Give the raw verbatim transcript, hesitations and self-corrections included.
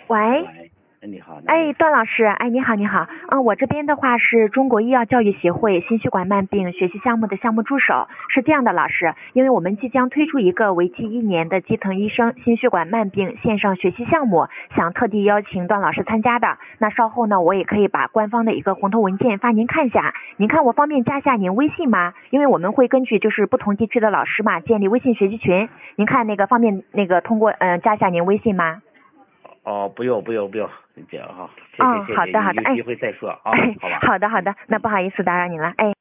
喂， 喂，哎，你好。 哎，段老师，哎，你好，你好，嗯，我这边的话是中国医药教育协会心血管慢病学习项目的项目助手。是这样的，老师，因为我们即将推出一个为期一年的基层医生心血管慢病线上学习项目，想特地邀请段老师参加的。那稍后呢，我也可以把官方的一个红头文件发您看一下。您看我方便加下您微信吗？因为我们会根据就是不同地区的老师嘛，建立微信学习群。您看那个方便那个通过嗯、呃、加下您微信吗？ 哦，不用不用不用，姐哈，谢哦， 谢谢谢， 好的好的，哎， 有机会再说啊， 哎， 好吧。 好的好的，那不好意思打扰您了，哎。